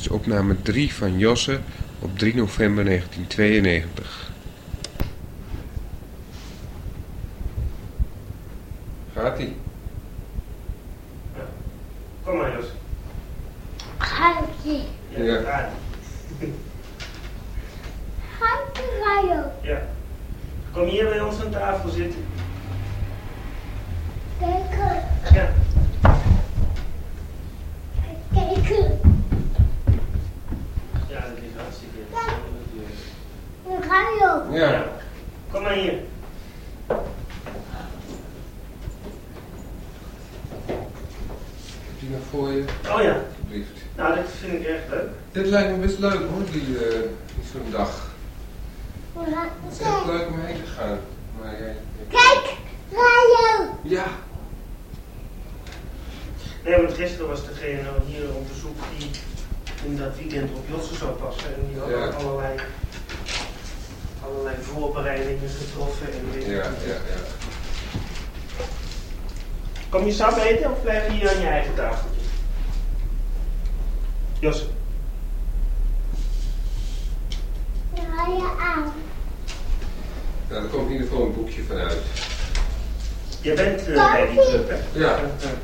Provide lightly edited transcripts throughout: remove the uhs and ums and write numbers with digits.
is opname 3 van Josse op 3 november 1992. Gaat-ie? Ja. Kom maar, Jos. Gaat-ie. Ja. Gaat-ie. Gaat-ie, radio. Ja. Kom hier bij ons aan tafel zitten. Kijken. Ja. Kijken. Ja, dat is hartstikke Een radio. Ja. Kom maar hier. Heb je nog voor je? Oh ja. Alsjeblieft. Nou, dat vind ik erg leuk. Dit lijkt me best leuk hoor, die zo'n dag. We gaan Het is echt leuk om heen te gaan. Maar jij... Kijk, radio. Ja. Nee, want gisteren was degene hier op bezoek die in dat weekend op Josse zou passen. En die had Ja. allerlei voorbereidingen getroffen. En weet ik Ja, niet. ja. Kom je sap eten of blijf je hier aan je eigen tafeltje? Josse. Radio aan. Nou, er komt in ieder geval een boekje vanuit. Jij bent bij die club, hè? Ja.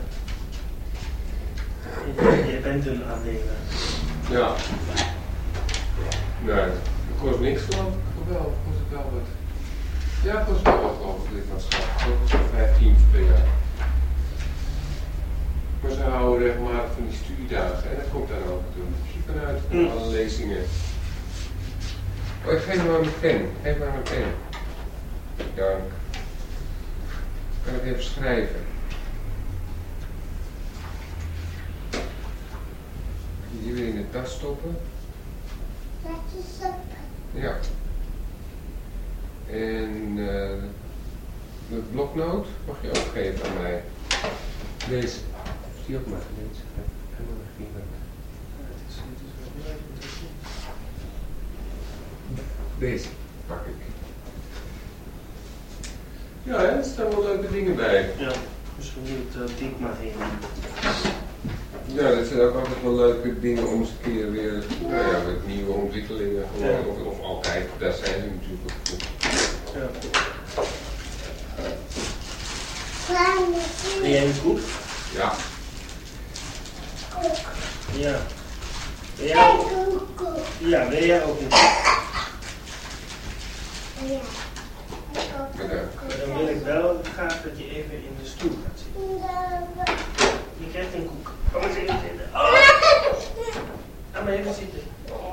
Jij bent een aannemer. Ja. Nee, dat kost niks geloof ik. Of wel? Kost het wel wat? Ja, het kost wel wat geloof ik, lidmaatschap. Dat kost wel 15 per jaar. Maar ze houden regelmatig van die studiedagen en dat komt dan ook een boekje vanuit. Van alle lezingen. Oh, ik geef maar mijn pen. Geef maar mijn pen. Dank. Kan ik even schrijven? Die weer in de tas stoppen. Dat is op. Ja. En de bloknoot mag je ook geven aan mij. Deze. Die ook maar. Deze. Helemaal geen. Deze pak ik. Ja, hè, er staan wel leuke dingen bij. Ja, misschien moet ik maar heen. Ja, dat zijn ook altijd wel leuke dingen om eens een keer weer, nou ja, met nieuwe ontwikkelingen gewoon, Ja. of altijd, daar zijn ze natuurlijk ook voor. Ja. Kleine Ben jij een koek? Ja. koek. Ja. Ben jij ook? Kijk, een koek. Ja, ben jij ook een koek? Ja. Bedankt. Maar dan wil ik wel graag dat je even in de stoel gaat zitten. Je krijgt een koek. Kom eens even zitten. Oh! Ga maar even zitten.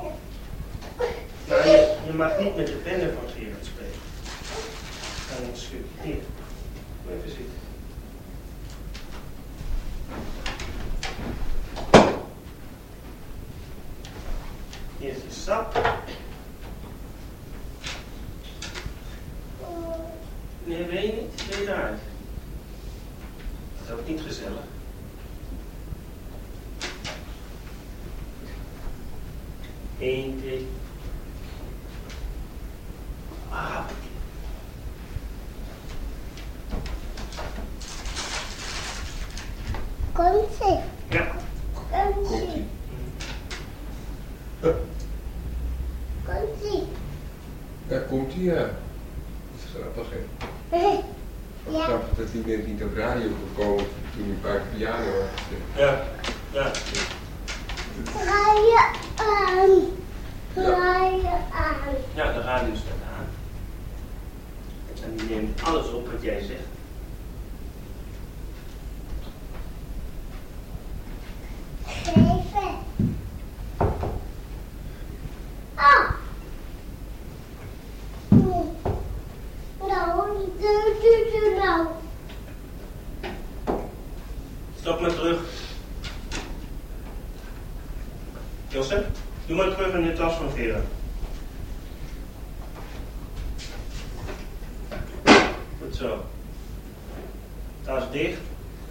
Nou, je mag niet met de pennen van Gerard spelen. Ga een stukje. Hier. Kom even zitten. Hier is je sap. Nee, weet je niet? Ben je eruit? Dat is ook niet gezellig. Eén, twee. Ah. Komt ze? Ja. Komt Komt ze? ie. Komt ze? Daar komt hij, ja. Dat is grappig, hè. Ja. Grappig dat hij net niet op radio kon komen toen hij een paar piano had gezet. Ja. Ja. Radio aan. Radio aan. Ja, de radio staat aan. En die neemt alles op wat jij zegt. Geven. Ah. Nou, doe nou. Stap maar terug. Josse, doe maar terug in de tas van Vera. Goed zo. Tas dicht.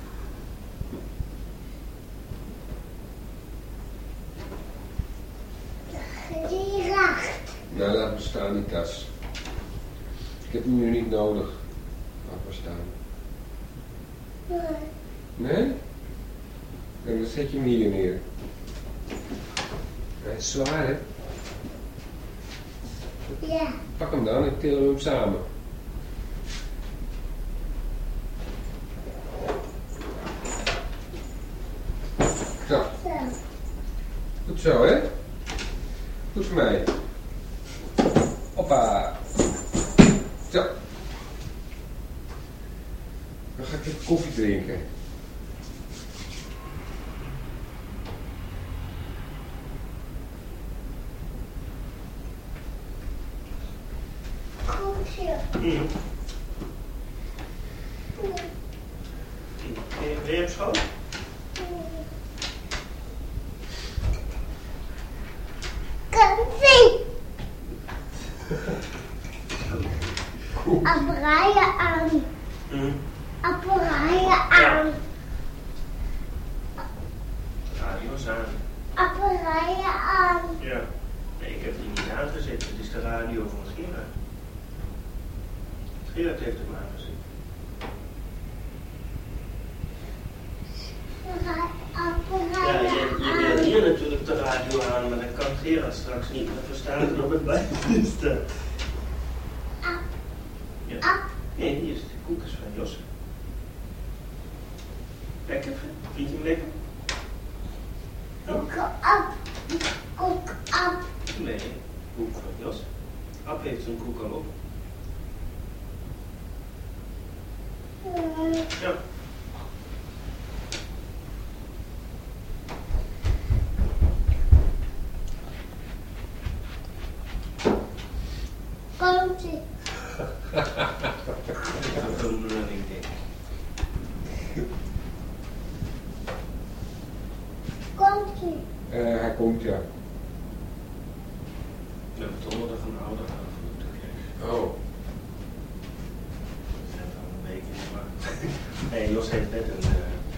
Geracht. Nou, laat maar staan, die tas. Ik heb hem nu niet nodig. Laat maar staan. Nee? En dan zet je hem hier neer. Hij is zwaar, hè? Ja. Pak hem dan en tillen we hem samen. Zo, Zo. goed zo, hè? Goed voor mij. Hoppa. Zo. Dan ga ik even koffie drinken. Koekje. Ben je op school? Koffie. Apparaatje aan. Apparaatje aan. Radio is aan. Apparaatje aan. Ja. Nee, ik heb die niet aangezet. Het is de radio van Gerard. Gerard heeft hem aangezet. Ja, je hebt hier natuurlijk de radio aan, maar dat kan Gerard straks niet. Dat verstaan we op het buiten staat. Ja. Nee, hier is de koekjes van Josse. Lekker, vind je hem lekker? Koek op. Koek op. Nee, koek van Jos. Ab heeft zijn koek al op. Ja. Koekje. Dat doen we dan niet, denk ik. Koekje. Hij komt, ja. We hebben donderdag een ouder aangevoerd gekregen. Oh. Dat zijn al een week in, maar... Nee, Jos heeft net een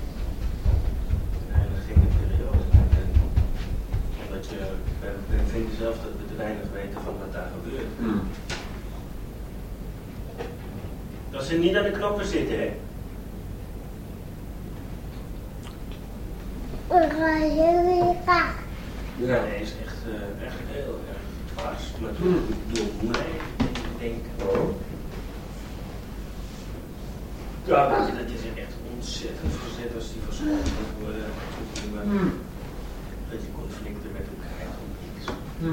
hele gekke periode. Omdat we vinden zelf dat we te weinig weten van wat daar gebeurt. Dat ze niet aan de knoppen zitten, hè? We gaan heel graag. Ja. Nee, is echt heel erg vast. Maar door mij, denk ik. Oh. Ja, weet je, dat is echt ontzettend verzet als die verscholen worden. Dat je conflicten met hem krijgt om niks.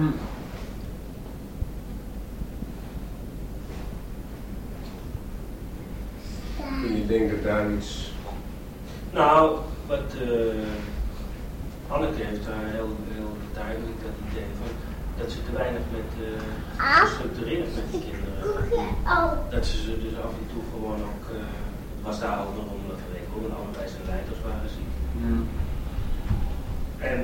En je denkt dat daar iets... Nou, wat Anneke heeft daar heel duidelijk dat idee van dat ze te weinig met gestructureerd met de kinderen. Oh. Dat ze dus af en toe gewoon ook, het was daar ook nog omdat we weten hoe allebei zijn leiders waren ziek. En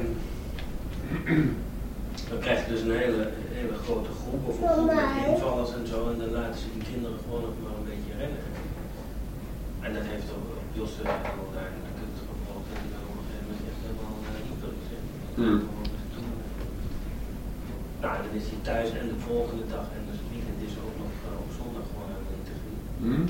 dan krijg je dus een hele grote groep of een groep met invallers en zo en dan laten ze die kinderen gewoon nog maar een beetje rennen. En dat heeft ook Jos heel duidelijk het gevolg dat hij dan op een gegeven moment echt helemaal hyper is. Nou, dan is hij thuis en de volgende dag en dus het weekend is ook nog op zondag gewoon helemaal niet te genieten.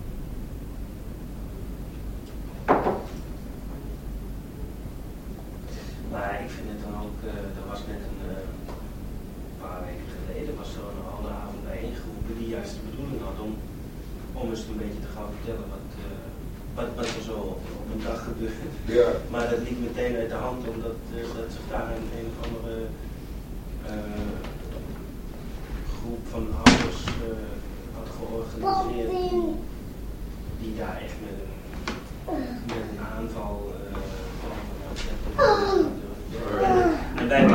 Maar ik vind het dan ook, er was net een paar weken geleden, was zo'n oude avond bijeengeroepen die juist de bedoeling had om eens een beetje te gaan vertellen wat er zo op een dag gebeurt. Ja. Maar dat liep meteen uit de hand omdat dat zich daar een of andere groep van ouders had georganiseerd die daar echt met een aanval en wij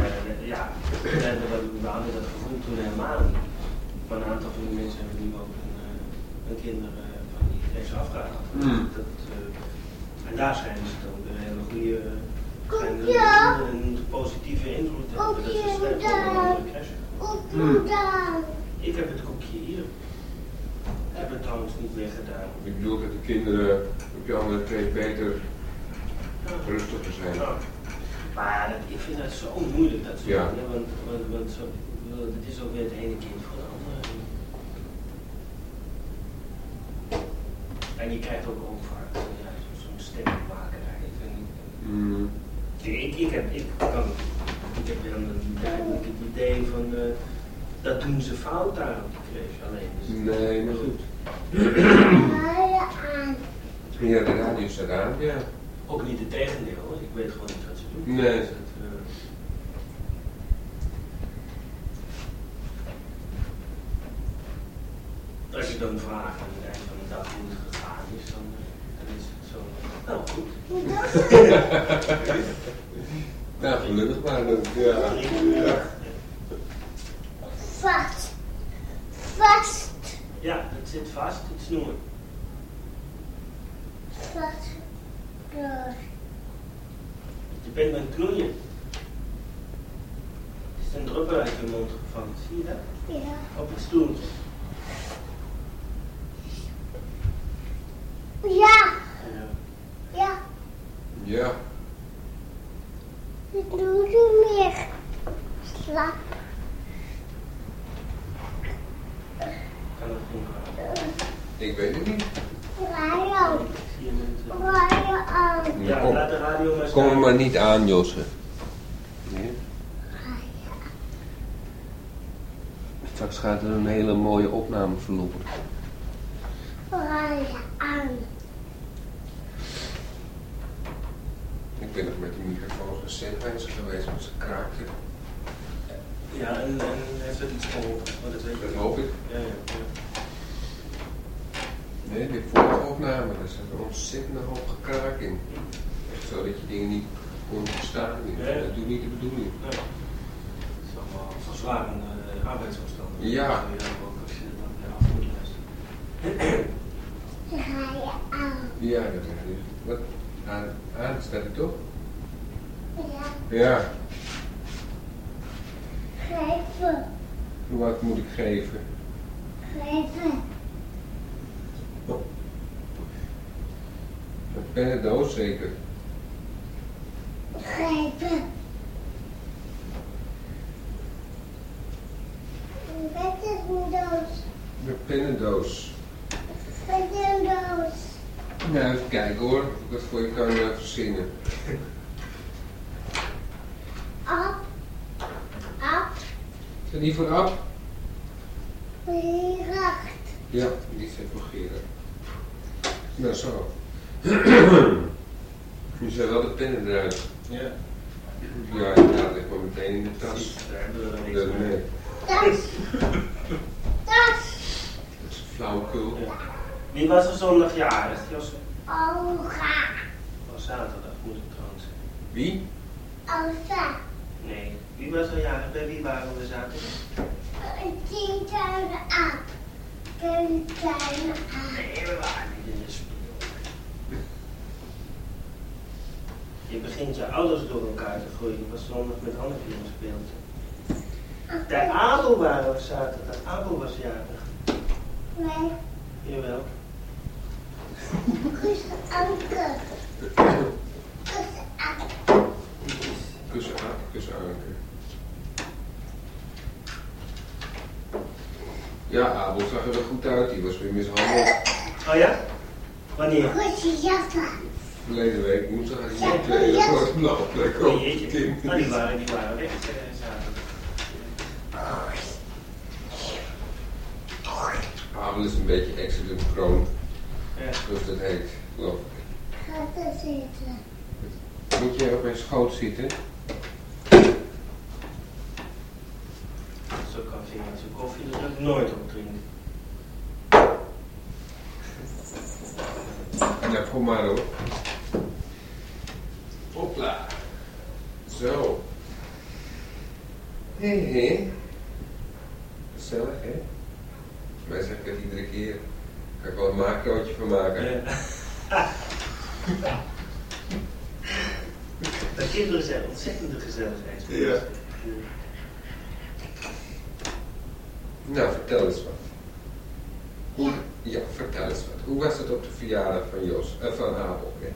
hadden dat gevoel toen helemaal niet. Maar een aantal van die mensen hebben nu ook hun kinderen van die reeks afgehaald. En daar schijnen ze dan weer een hele goede, een positieve invloed te hebben. Dat ze sterk worden crashen. Ik heb het koekje hier. Ik heb het trouwens niet weggedaan. Ik bedoel dat de kinderen op je andere twee beter rustiger zijn. Ja. Maar ik vind dat zo moeilijk dat ze ja. doen, want zo, het is ook weer het ene kind voor de andere. En je krijgt ook vaak zo'n stemmakerij. Ik kan heb eigenlijk het idee van dat doen ze fout daar op de crash alleen. Dus Nee, maar goed. Radio aan. Ja, de radio staat aan, ja. ook niet het tegendeel, hoor. Ik weet gewoon niet wat ze doen. Nee. Dus als je dan vraagt aan het eind van de dag hoe het gegaan is, dan is het zo. Nou, goed. Nou, gelukkig maar. Ja. Vast. Vast. Ja, het zit vast, het snoer. Vast. Door. Je bent aan het knoeien. Er is een druppel uit je mond gevangen, zie je dat? Ja. Op het stoeltje. Ja. Ja. Ja. Ja. Ik doe niet meer. Slaap. Kan dat doen? Ik weet het niet. Radio. Zie je mensen? Radio aan. Ja, Kom. laat de radio maar Kom er staan. maar niet aan, Josse. Nee. Straks gaat er een hele mooie opname verloren. Radio aan. Ik ben nog met de microfoon recent bezig geweest met zijn kraakje. Ja, en heeft het iets geholpen? Want dat weet je. Dat hoop ik. Ja, ja, ja. Nee, de vorige opname, er zat een ontzettende hoop gekraak in. Echt zo dat je dingen niet kon verstaan. Ja. Dat doet niet de bedoeling. Ja. Het is allemaal verzwarende arbeidsomstandigheden. Ja. Ja, ook als je dan weer af moet luisteren. Radio aan. Ja, dat is het. Wat? Aan staat het toch? Ja. Ja. Geven. Wat moet ik geven? Geven. Een pennendoos zeker. Geven. Wat is een doos? Een pennendoos. Wat is een doos? Nou, even kijken hoor. Of ik dat voor je kan verzinnen. Op. Op. Is dat niet voor Ab? Veracht. Ja, die zit voor Gerard. Nou, zo. Nu zijn wel de pennen eruit. Ja. Ja, inderdaad, ligt maar meteen in de tas. Daar hebben we er niks Dat, mee. nee, Tas. Tas. dat is flauwekul. Ja. Wie was er zondag jarig, Josse? Olga. Was zaterdag, moet ik trouwens zeggen. Wie? Elsa. Nee. Wie was er jarig? Bij wie waren we zaterdag? 10.000 aap. 10.000 aap. Nee, we waren niet in de speel. Je begint je ouders door elkaar te groeien. Ik was zondag met Hanneke in het speeltje. De Abel waren we zaterdag. Abel was jarig. Nee. Jawel. Kus Anke. Kus Anke. Kussen Aap, kussen Anke. Ja, Abel zag er wel goed uit. Die was weer mishandeld. Oh ja? Wanneer? Kus Jaffa. Verleden week woensdag had hij Ja, een tweede ja. voor een blauwplek Oh op jeetje. het kind. Nou, die waren weg zaterdag. Abel is een beetje excellent kroon, Ja. zoals dat heet, geloof ik. Gaat er zitten. Moet je op mijn schoot zitten? Zo kan je met zijn koffie natuurlijk nooit op drinken. Nou, kom maar hoor. Hopla. Zo. Hé, hé. Gezellig, hè? Wij zeggen het iedere keer. Daar kan ik wel een maakroodje van maken. Ja. De kinderen zijn ontzettend gezelligheid. Ja. Nou, vertel eens wat. Hoe, ja, vertel eens wat. Hoe was het op de verjaardag van van Abel? Hè?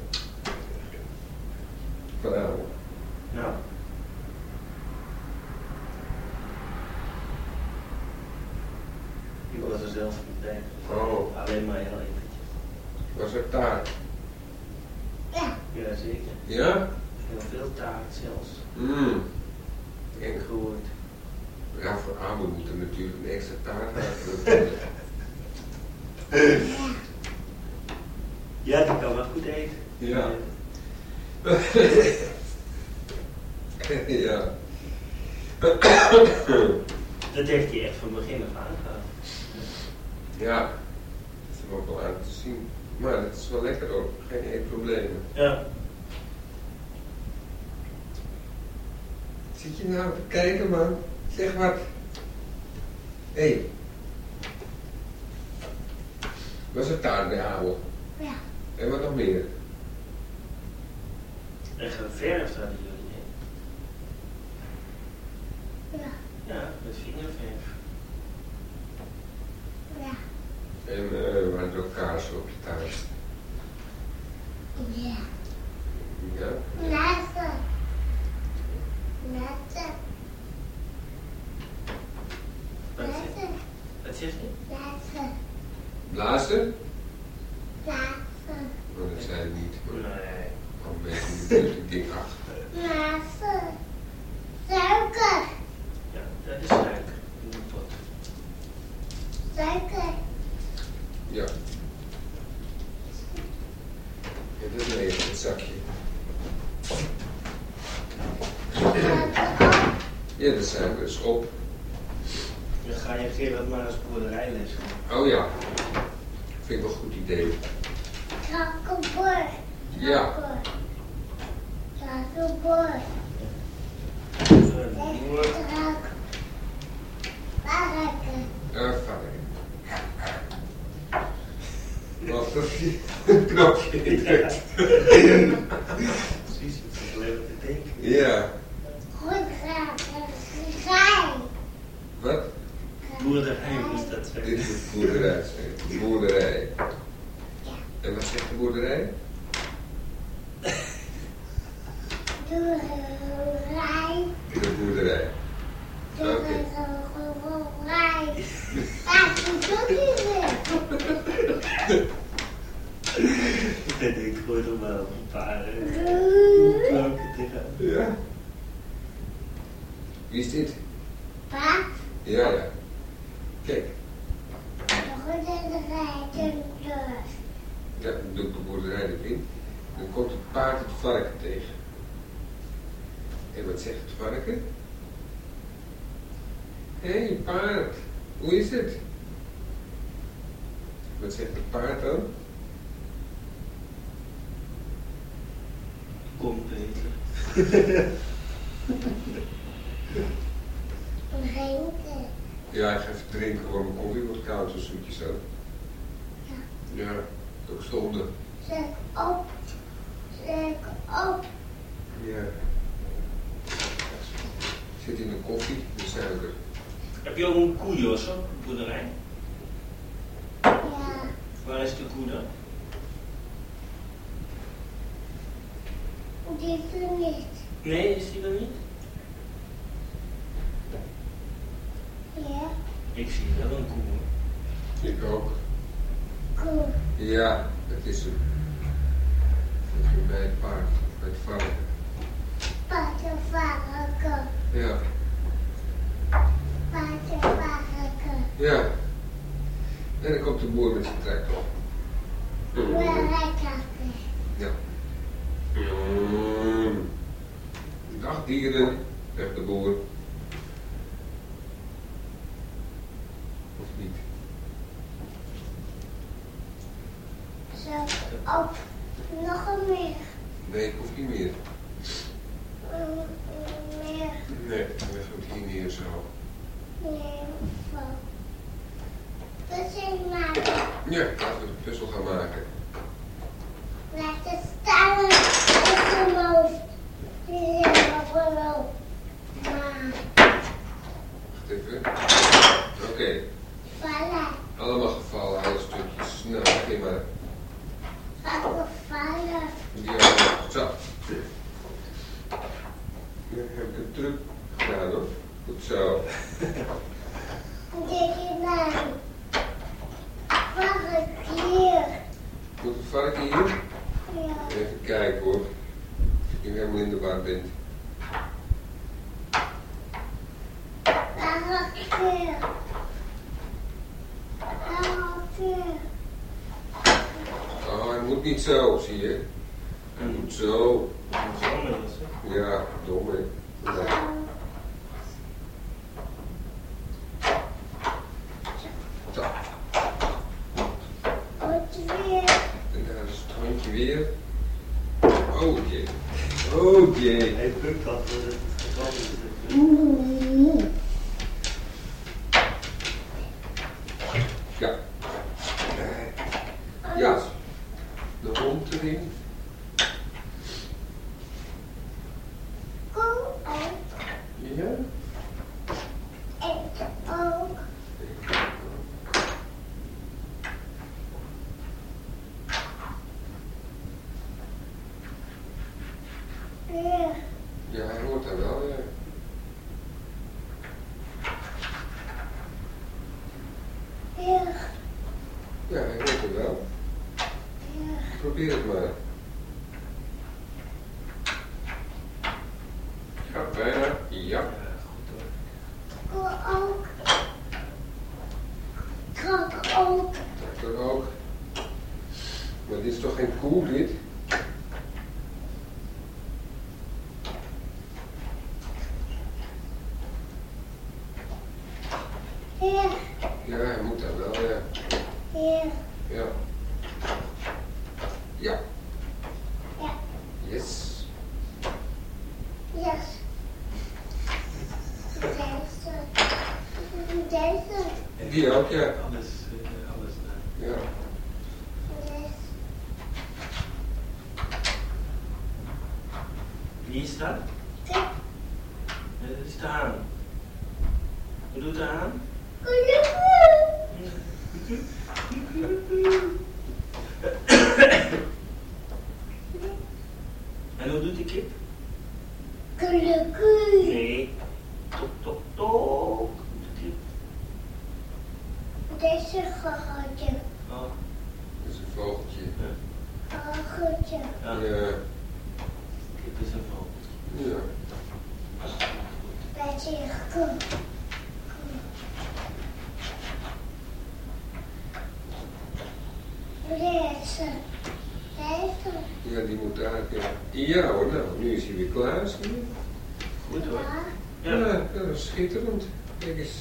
Van Abel. Nou. Ik was er zelf niet bij. Oh. Alleen maar heel eventjes. Was er taart? Ja. Ja, zeker. Ja? Heel veel taart zelfs. Mm. eng. gehoord. Ja, voor Abel moet er natuurlijk een extra taart hebben. Ja, die kan wel goed eten. Ja. Ja. Dat heeft hij echt van begin af aan gehad. Ja, dat is hem ook wel aan te zien. Maar het is wel lekker hoor, geen één probleem. Ja. Zit je nou te kijken, man? Zeg wat. Hé. Was het taart bij Abel? Ja. En wat nog meer? En geverfd hadden jullie, hè? Ja. Ja, met vingerverf. Ja. En we hadden ook kaarsen op je taart. Ja. Ja? Laatste. Laatste. Laatste. Wat zeg je? Laatste. Blazen? Laatste. Oh, dat zei ik niet. Maar Nee. al mensen die het ding achter. Laatste. Suiker. Ja, dat is suiker in de pot. Suiker. Ja. Ja, dat is even het zakje. Suiker op. Ja, dat zijn we dus op. Dan ga je Gerard maar eens boerderijles doen. Oh ja. Vind ik wel een goed idee. Chocobord. Ja. Chocobord. Boer. Varken. Varken. Wacht of je een knopje indrukt. Precies, het is alleen te denken. Ja. Goed gedaan. Wat? Boerderij moest dat Dit zeggen. is de boerderij. De boerderij. En wat zegt de boerderij? Boerderij. De boerderij. Oké. Boerderij. Wat doet Ik denk gewoon nog wel een paar klanken te gaan. Ja. Wie is dit? Pa, Ja, ja. Kijk. nog een rijtje door. Ja, dan doe ik de boerderij erin. Dan komt het paard het varken tegen. En wat zegt het varken? Hé, paard. Hoe is het? Wat zegt het paard dan? Kom Peter. Drinken. Ja, ik ga even drinken, want mijn koffie wordt koud, zo zoetjes zo. Ja. Ja, ook zonde. Zet op. Zet op. Ja. Zit in de koffie, de suiker. Heb je ook een koe, Jos, op de boerderij? Ja. Waar is de koe dan? Die doet niet. Nee, is die er niet? Ja. Ik zie wel een koe. Hoor. Ik ook. Koe. Ja, dat is hem. Dat is hem bij het paard, bij het varken. Paardenvarken. Ja. Paardenvarken. Ja. En dan komt de boer met zijn tractor. Rijkakken. Ja. Dag dieren, zegt de boer. Of niet? Zet op. Nog een meer. Nee, ik hoef niet meer. Meer. Nee, dan leg ik hier neer zo. Nee. Puzzel maken. Ja, laten we de puzzel gaan maken. Laten staan op zijn hoofd. Die zit op zijn hoofd. Maar. Wacht even. Oké, Vallen. allemaal gevallen, hele stukjes. Nou, begin maar. Vallen. Ja, zo. Nu heb ik het terug gedaan hoor. Goed zo. Dit is nou. Varken hier. Moet het varken hier? Ja. Even kijken hoor. Als je nu helemaal in de war bent. Oh, hij moet niet zo, zie je. Hij moet zo. Ja, domme. Nee. Zo. En daar is het hondje weer. Oh jee. Oh jee. Hij bukt dat het geval is. Ja. Ja. De hond erin. Ja. Ja, hij hoort daar wel, ja. Ja, hij hoort er wel. Probeer het maar. Ja, bijna. Ja. Dat ook. Maar dit is toch geen koe, dit? Ja, hij moet daar wel, ja. Ja. Ja. Yes. Die ook, ja. Alles. Ja. Wie is dat? Dat is de haan. Wat doet de haan? En hoe doet die kip? Nee. Tok, tok, tok. Deze gehotje. Oh, Dat is een vogeltje. Gehotje. ja. Ja. Kip is een vogel. Ja. Beetje goed. Deze. Ja, die moet daar, ja. Ja hoor, nou, nu is hij weer klaar, zie je? Goed hoor. Ja, Ja. ja, dat is schitterend. Kijk eens.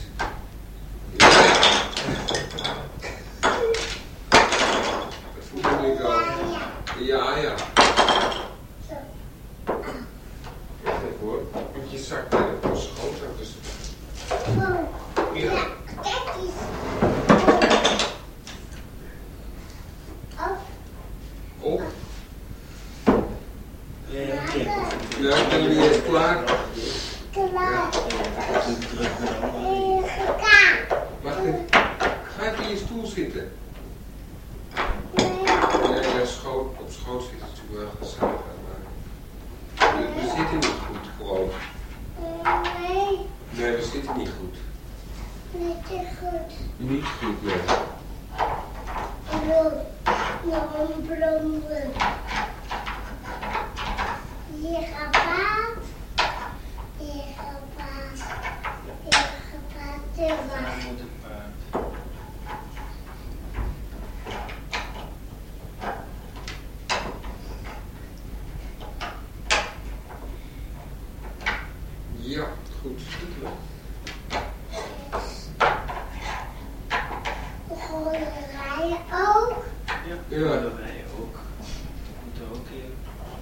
Dat voel ik al. Ja, ja. Even hoor. Met je zak naar de schoot af. Dus... Ja. Kijk eens. Op. Ja, kip. Ja, ik ben weer eens klaar. Klaar. Even terug naar de andere. Wacht even. Ga even in je stoel zitten. Nee, op schoot zitten is natuurlijk wel gezellig. Maar we zitten niet goed, gewoon. Nee, we zitten niet goed. Niet goed. Niet goed, nee. Bloemen. Hier gaat paard. Hier gaat paard. Hier gaat paard. Daar moet het paard. Ja, goed. Gewoon rijden ook. Ja, Ja. dat wij ook. Moet er ook in.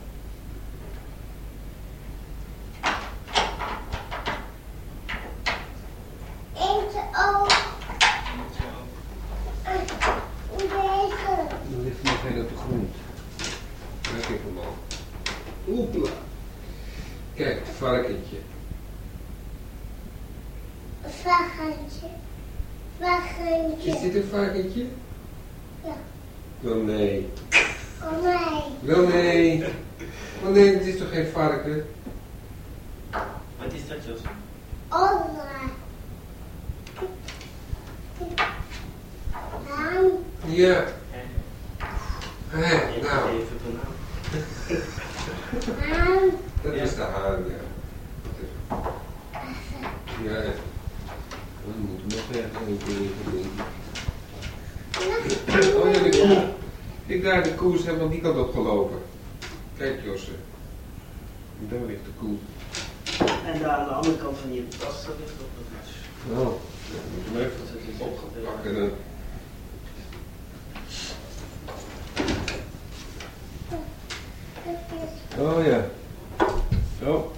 Eentje ook. Moet er ook. Deze. Dan ligt hij nog geen op de grond. Kijk even man. Oepla. Kijk, het varkentje. Varkentje. Varkentje. Is dit een varkentje? Ja. Wel nee. Oh nee. Wel nee. Wel nee, het is toch geen varken? Wat is dat, Jos? Oh nee. Haan. Ja. Hé, nou, Even banaan. Haan. dat is de haan, ja. Ja, Dan moeten we nog ergens een keer in. Nog Oh ja, de een koe. Ik daar de koe is helemaal die kant op gelopen. Kijk Josse. Daar ligt de koe. En daar aan de andere kant van je tas, dat ligt ook nog iets. Oh, ja, dan moeten we even oppakken dan. Oh ja. Zo.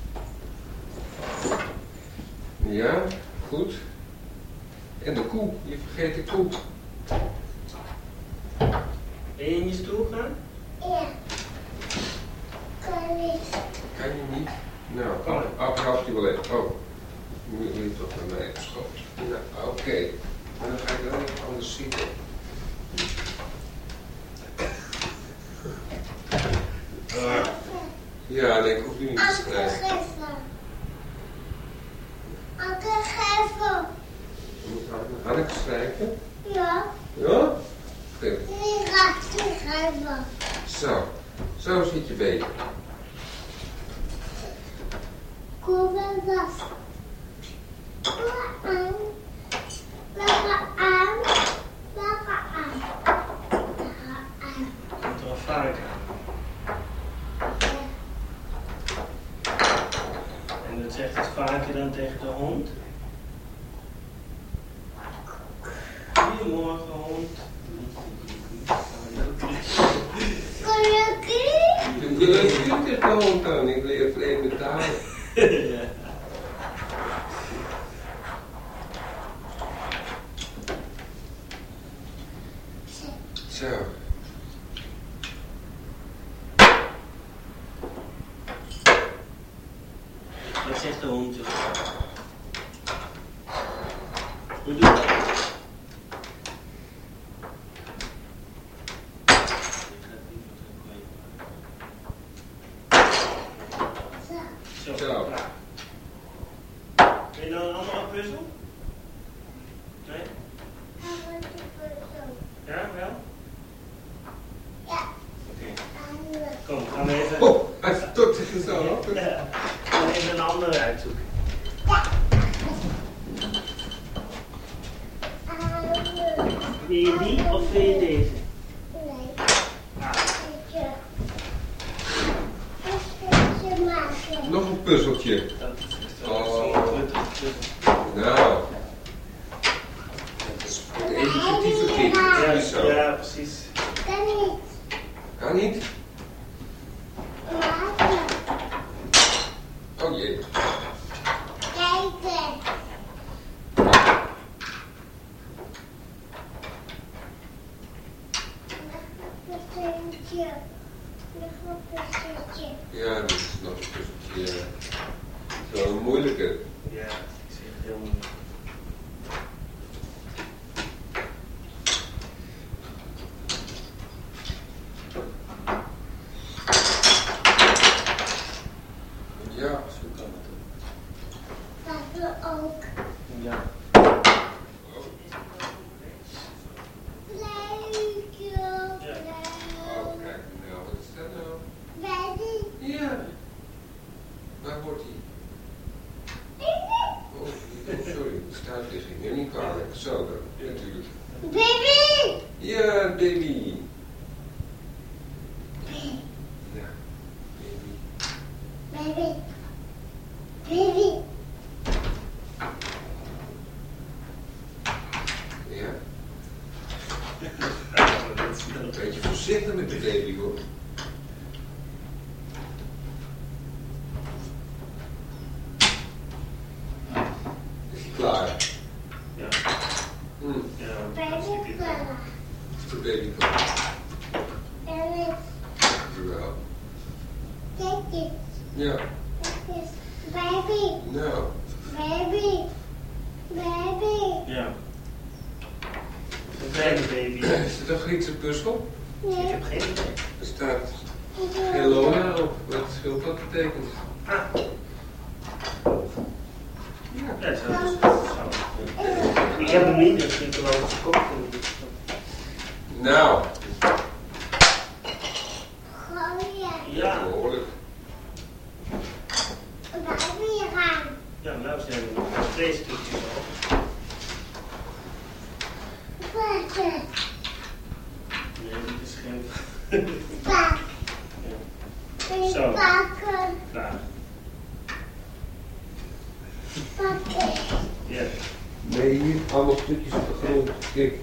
Ja, goed. En de koe, je vergeet de koe. Ben je in je stoel gaan? Ja. Kan niet. Kan je niet? Nou, helpt je wel even. Oh, nu wil je toch bij mij op schoot. Nou, oké. Maar dan ga ik wel even anders zitten. Ja, nee, ik hoef nu niet te schrijven. Anke geven. Moet Hanneke schrijven? Ja. Ja? Goed. Die gaat geven. Zo. Zo zit je beter. Kom maar was. Kom aan. Lekker aan. Lekker aan. Lekker aan. Komt er al vaak aan. En dat zegt het varken dan tegen de hond. Goedemorgen hond. Gelukkig. Je kunt gewoon dan. Ik leer vreemde talen. Ja. Zo. Wat zegt de hond? Hoe doe je dat? Zo. Zo. Klaar. Wil je nou een andere puzzel? Nee? Ja, wel? Ja. Oké. Kom, gaan we even... Oh, hij stort zich er zo op. Ja. Gaan we even een andere uitzoeken. Wil je die of wil je deze? Nee. Ah, Puzzeltje maken. Nog een puzzeltje. dat is Oh. zo'n truttige puzzel. Nou. Dat is het educatieve kind. Ja, Is zo. ja, precies. Kan niet. Kan niet? Maken. Oh jee. Kijken. Nog een puzzeltje. Nog een puzzeltje. Ja, dit is nog een puzzeltje. Zo een moeilijke. Ja, ik zie het heel moeilijk. Ja. Zo kan het ook. Dat we ook. Ja. Oh, Leuk. oh, kijk nou, wat is dat nou? Baby. Ja. Waar wordt hij? Oh, sorry, stuitligging. Neem niet kwalijk. Zo dan, natuurlijk. Baby. Ja, baby. Ja, baby. Baby. Baby. Ja, Dat is een beetje voorzichtig met de baby hoor. Is hij klaar? Ja. Ja, Baby. Baby. Is de baby klaar? Baby. Jawel. Kijk eens. Ja, Kijk eens. Baby. nou. Baby. Baby. Ja. Een kleine baby. Is het een Griekse puzzel? Ik Nee. heb geen idee. Er staat Helona op. Wat wil dat betekenen? Ah, Ja. ja, zo. Ik heb hem niet, dus ik geloof dat ik kop Nou, Gooien. Ja, behoorlijk. Baby gaan. ja, nou zijn er nog 2 stukjes al. stukjes op de grond. Kijk.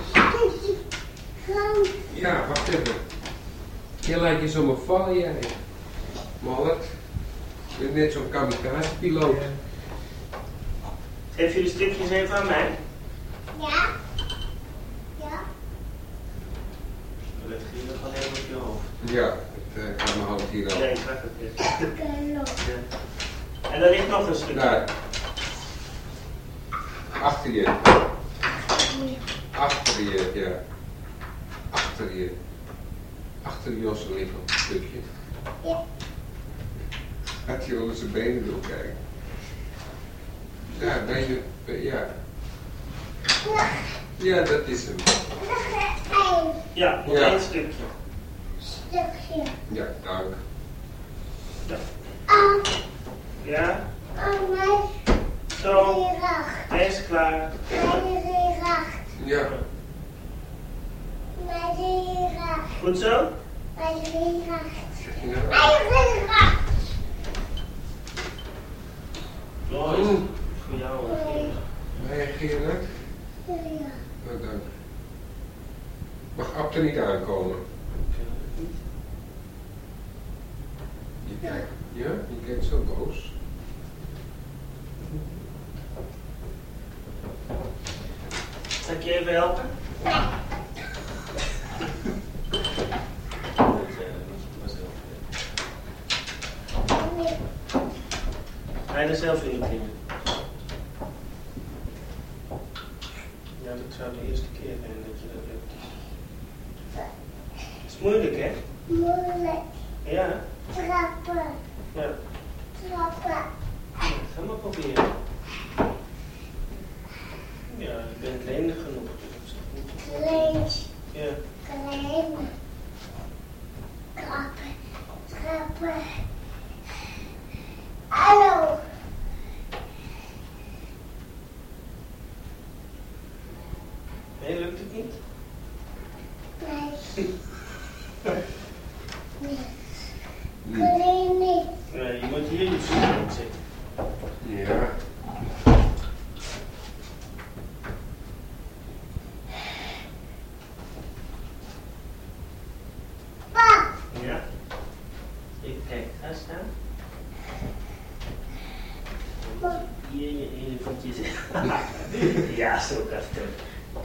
Ja, wacht even. Je lijkt je zomaar vallen, jij. Mallet. Je bent net zo'n kamikaze-piloot. Geef je de stukjes even aan mij? Ja. Ja. Dan leg je nog wel even op je hoofd. Ja, ik ga mijn hand hier al. Nee, ik krijg het niet. Klopt. Ja. En daar ligt nog een stukje. Daar. Achter je. Achter je, ja. Achter je. Achter Josse ligt nog een stukje. Ja. Had je onder zijn benen wil kijken. Ja, benen, ja. Ja, dat is hem. Nog één Ja, nog Ja. één stukje. stukje. Ja, dank. Ja, Mij zo. weer acht. Hij is klaar. Mij weer acht. Ja, Mij weer acht. Goed zo? Mij weer acht. zeg je nou? Mij weer acht. Mooi. Mm. Voor jou. Reageer je dat? Ja. Nou, dank. Mag Ab er niet aankomen? Je kijkt, ja? Je kijkt zo boos. Zal ik je even helpen? Ga je er zelf in klimmen? Ja, dat zou de eerste keer zijn dat je dat lukt. Het is moeilijk, hè? Moeilijk. Ja. Trappen. Ja. Trappen. Ga maar proberen. Ja, je bent lenig genoeg. Dus dat is goed. Klein. Ja. Klein. Trappen. Trappen. Hallo. Nee, lukt het niet? Nee. Nee. Hm. Klein niet. Nee, je moet hier je voeten op zitten. Ja. Pa. Ja. Kijk, ga staan. Hier je voetjes. Ja, zo kan het.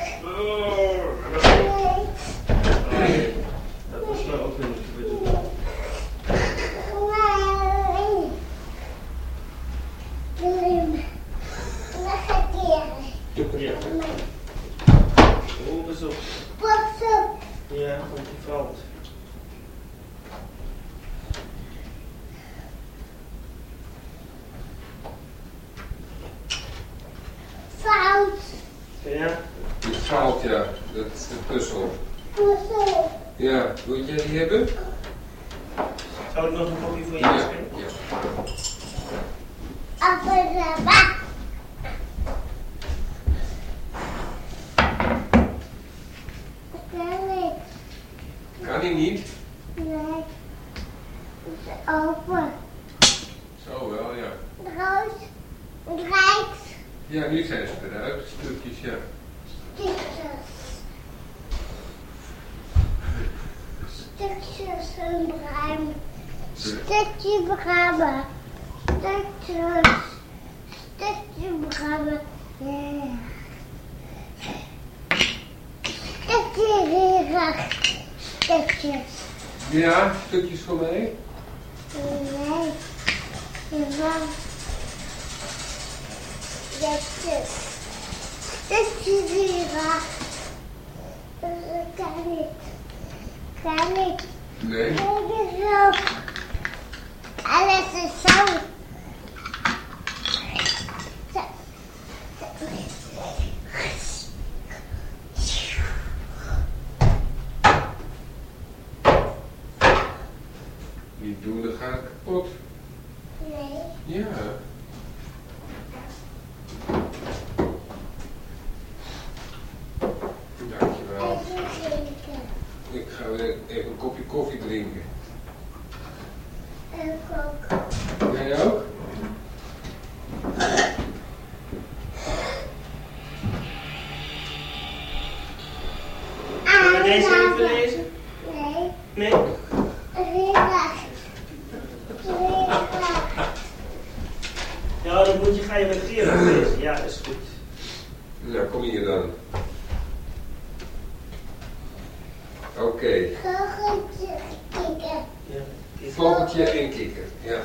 Nee. Dat was nou ook weer niet te bedoelen. Nee. Klim. Nog een keer. Ja. Oh, pas op. Pas op. Ja, want die valt. Fout. Ja. Die valt, ja. Dat is de puzzel. Pas op. Ja, wil jij die hebben? Zou ik nog een kopje voor je Ja. inschenken? Ja. Appelaba. Kan ik? Kan hij niet? Nee. Het is open. Zo wel, ja. Rood. Rijks. Ja, nu zijn ze eruit. Stukjes, ja. Stukjes. Stukjes en bruin. Stukje bruin. Stukjes. Stukje bruin. Ja. Stukje weer. Stukjes. Ja, stukjes voor mij. Nee. Jawel. Stukjes. Stukje weer. Dat kan niet. Kan niet. Nee. Kijk eens zo. Alles is zo. Zo. Niet doen, dan gaat het kapot. Nee. Ja. Dankjewel. Even drinken. Ik ga weer even een kopje koffie drinken. En ook. Jij ook? eens even lezen? Nee. Nee? Heel graag. Heel graag. Ja, dan ga je met Gerard lezen. Ja, dat is goed. Nou, kom hier dan. Oké. Vogeltje kikker. Ja. Vogeltje en kikker. Ja.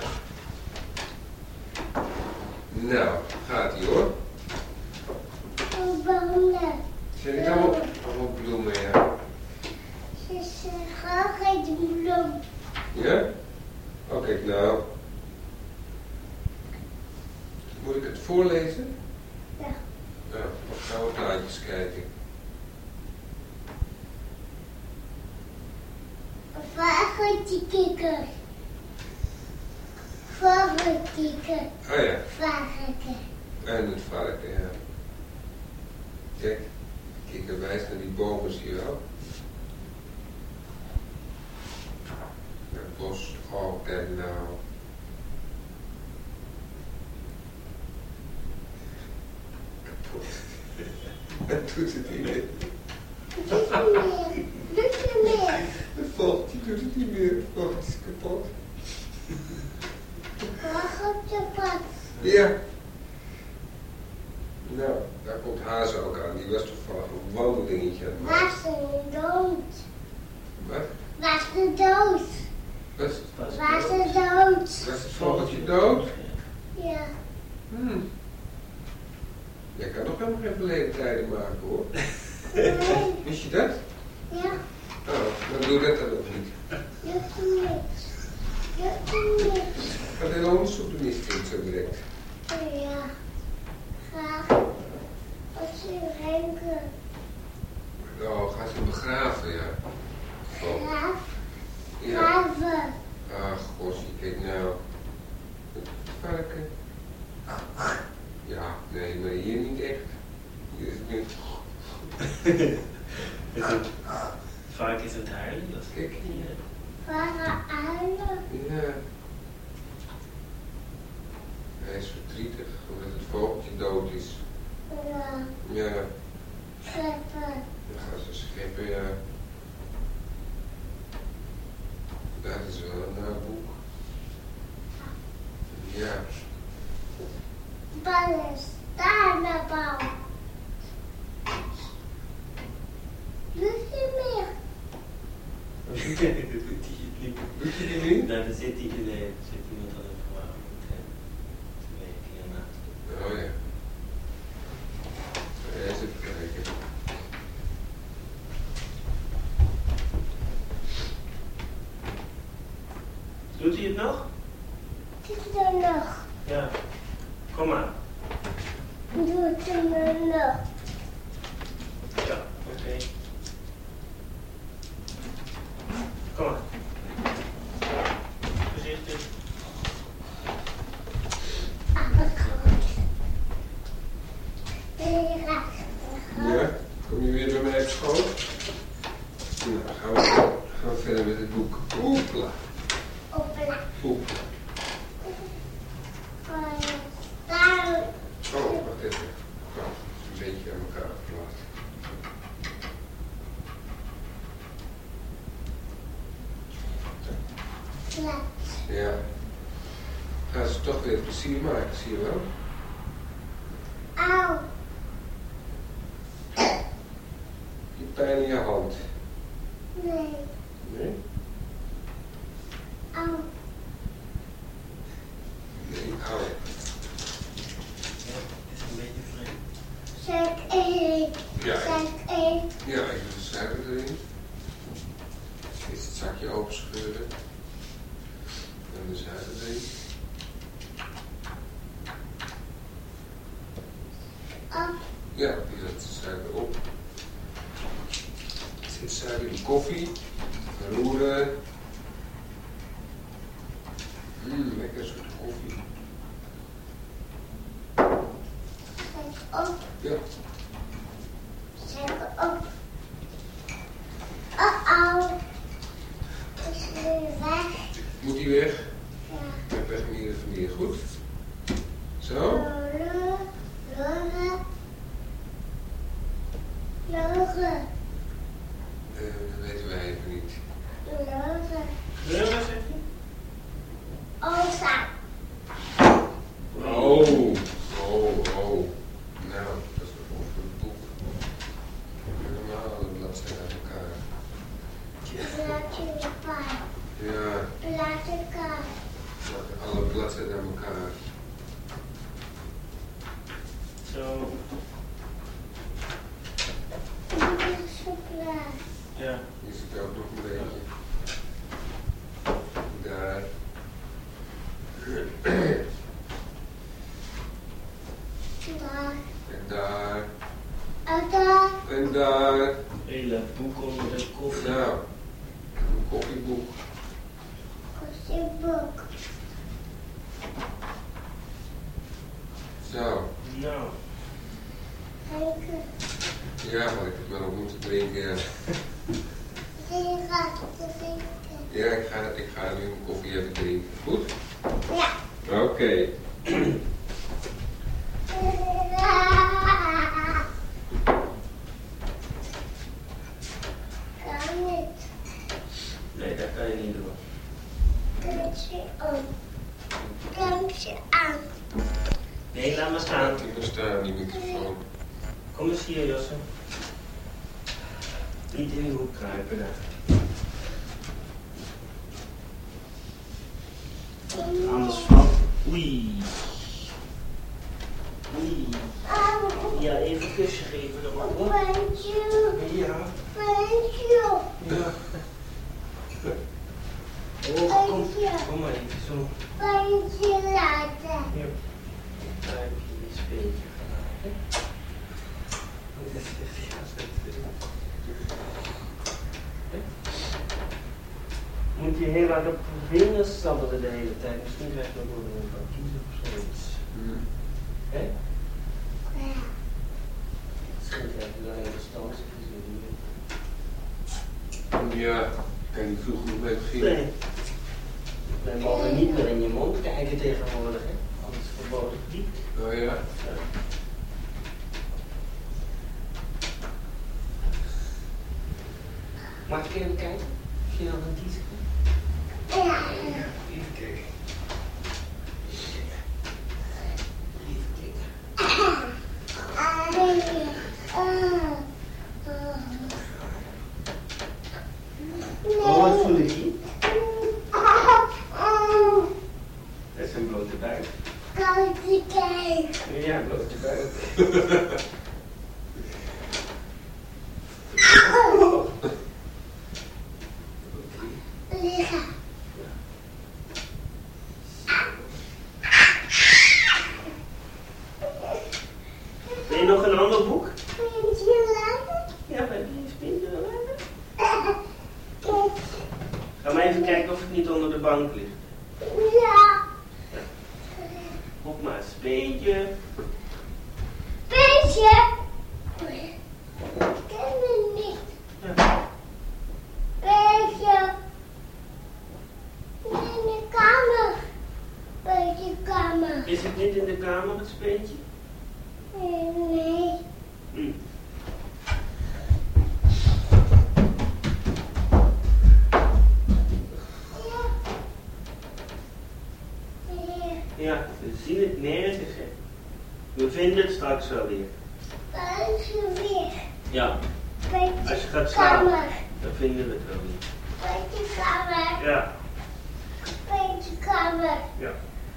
Nou, gaat ie hoor. Bomen. Zet ik allemaal bloemen, ja. Ze zeggen geen bloem. Ja? Oké, nou. Moet ik het voorlezen? Ja. Nou, dan gaan we plaatjes kijken. Vogeltje kikker. Vogeltje kikker. Oh ja, Varken. en het varken, ja. Kijk, kikker wijst naar die bomen, zie je wel? Naar het bos. Oh, kijk nou. Kapot. Het doet het niet meer. Doet je meer. Doet je meer. De vogeltje doet het niet meer. Het vogeltje is kapot. Vogeltje pad. Ja. Nou, daar komt Hazen ook aan. Die was toevallig een wandelingetje aan het maken. Was er dood? Wat? Was er dood? Was er dood? Was het vogeltje dood? Ja. Jij kan nog helemaal geen verleden tijden maken hoor. Nee. Wist je dat? Ja. Oh, dan doe dat dan ook niet. Doet je niks. Doet je niks. Ik ga heel onderzoek doen, is het zo direct. Ja. Graag. Als je renken. Oh, gaat ze begraven, ja. Oh, Graaf. ja. Graven. Ach, gossie, kijk nou. Het varken. Ja, nee, maar hier niet echt. Hier is het nu. Vaak is het huilen. Dat is Kijk hier. Waren uilen. Ja. Hij is verdrietig omdat het vogeltje dood is. Ja. Ja, Scheppen. dan gaan ze scheppen, ja. Dat is wel een boek. Ja. Ballen staan naar bal. Doet je meer? Dat doet hij niet. Doet je die niet? Nou, dan zit hij in de... zit iemand aan het verwarmen met te werken hiernaast. Oh ja. Eens even kijken. Doet hij het nog? Zit er nog? Ja. Kom maar. Doet er nog? Ja, oké. Kom maar. Voorzichtig. Ja, kom je weer bij mij op school? Nou, dan gaan we verder met het boek. Oepla. Opla. Oepla. Daar. Oh, wacht even. Oh, een beetje aan elkaar geplaatst. Plat. Ja. Gaan ze toch weer plezier maken, zie je wel? Auw. Je pijn in je hand. Nee. Nee? Auw. Nee, au. Ja, het is een beetje vreemd. Zet 1. Ja, Zet 1. ja, even de suiker erin. Eerst het zakje openscheuren. En de suiker erin. Op. Ja, die zet de suiker op. Zet suiker in koffie. Roeren. Lekker soort koffie. Zet op. Ja. Zet op. Oh. Is weer weg. Moet die weg? Ja. Ik weg hem hier even neer. Goed. Zo. Loren. Loren. Kleuren zeg je? Osa. Oh. Nou, dat is gewoon voor het boek. Helemaal alle bladzijden uit elkaar. Blaadje erbij. Ja, Blaadje elkaar. alle bladzijden uit elkaar. Zo. Dit is zo klaar. Ja. Hier zit ook nog een beetje. Daar. Daar. En daar. En daar. En daar. Hele boek onder de koffie. Nou, een koffieboek. Koffieboek. Zo. Nou. Drinken. Ja, maar ik heb wel nog moeten drinken. Ja, Je gaat drinken. ja ik ga nu een koffie even drinken. Goed? Ja. Oké. Kan niet. Nee, dat kan je niet doen. Kampje aan. Kampje aan. Nee, laat maar staan. Ik moet staan, die microfoon. Kom eens hier, Josse. Niet in de hoek kruipen daar. Anders valt. Oei. Oei. Ja, even een kusje geven erop. Thank you. Ja. Thank you. Ja. Oh, kom maar even zo. Thank you later. Ja. Daar heb je die speeltje gedaan, hè? Moet je heel hard op vingers sabbelen de hele tijd. Misschien krijg je nog wel een paar kiezen of zoiets. Hè? Ja. Misschien krijg je dan hele stand. Ja, ik kan niet vroeg genoeg mee beginnen. Nee. We mogen niet meer in je mond kijken tegenwoordig, hè? Anders verboden gebied. Oh ja? Ja. Mag ik even kijken? Of je nog een kiezen kan? Ja. Even kijken. Oh, wat voel ik hier? Dat is een blote buik. Ja, blote buik. Liggen. Wil je nog een ander boek? Vind je lekker? Ja, bij die spindel. Ga maar even kijken of het niet onder de bank ligt. Ja. Op maar eens. Beetje. Beetje. Ik ken het niet. Ja. Beetje. In de kamer. Beetje kamer. Is het niet in de kamer, het speentje? Nee. Hm. Ja, we zien het nergens. Hè. We vinden het straks wel weer. Beetje weer. Ja, Beetje als je gaat slapen, kamer. dan vinden we het wel weer. Beetje kamer. Ja, Beetje kamer. ja.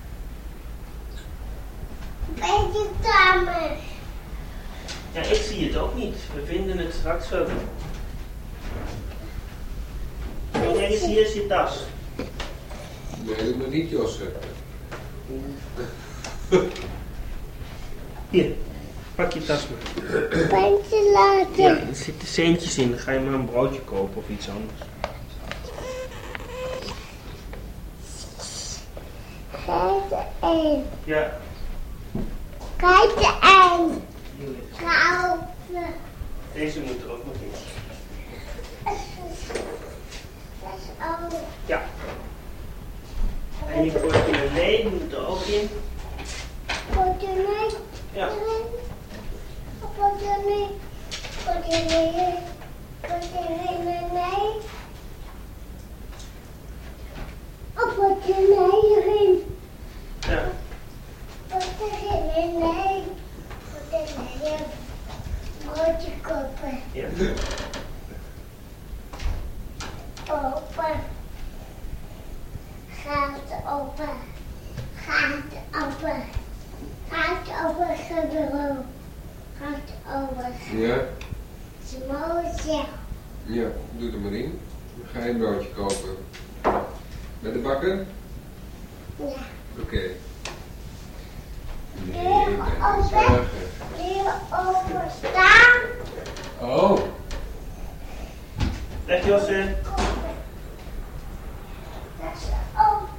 Beetje kamer. Ja, ik zie het ook niet. We vinden het straks wel weer. Kijk eens, hier is je tas. Nee, doe maar niet, Josse. Hier, pak je tas maar. Beetje later. Ja, er zitten centjes in. Dan ga je maar een broodje kopen of iets anders. Kijk de een. Ja. Kijk de een. Hier ligt. Kopen. Deze moet er ook nog in. Dat is ook. Ja. En die portemonnee moet er ook in. Portemonnee. Ja. Portemonnee. Portemonnee. Portemonnee. open. Gaat open gebroken. Gaat open. Ja? Smootje. Ja, doe er maar in. Dan ga je een broodje kopen. Met de bakker? Ja. Oké. Nee, Deur ik ben niet open. zorgen. Deur open staan. Oh, Dag Josse. Dat is ook.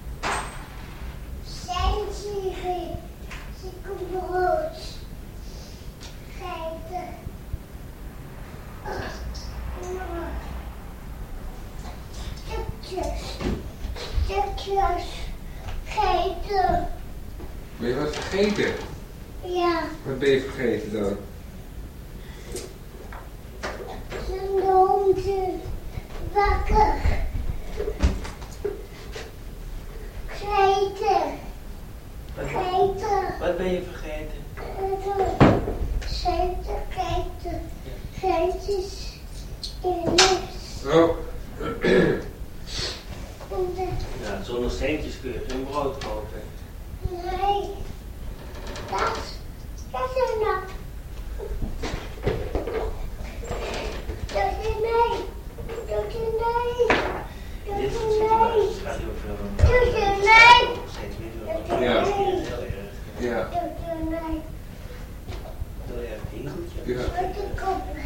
Centje. Brood. Geiten. Stukjes. Geiten. ben je wat vergeten? Ja. Wat ben je vergeten dan? Zijn hondje wakker. Geiten. Geiten. Wat ben je vergeten? Geiten. Geitjes in de lucht. Oh. Ja, zonder centjes kun je geen brood kopen. Nee. Dat is er nog. Dat is nee. Dat is nee. Dat Dit is is nee. het gaat heel veel. Dat is nee. Steeds meer. Ja. Heel erg. Ja. Dat is nee. Heel erg hinkeltje. Ja. Wat ik kopen.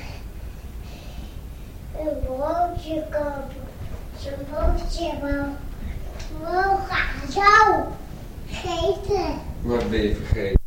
Een broodje kopen. Zo'n broodje wel. Wel gaan zo. Gegeten. Wat ben je vergeten?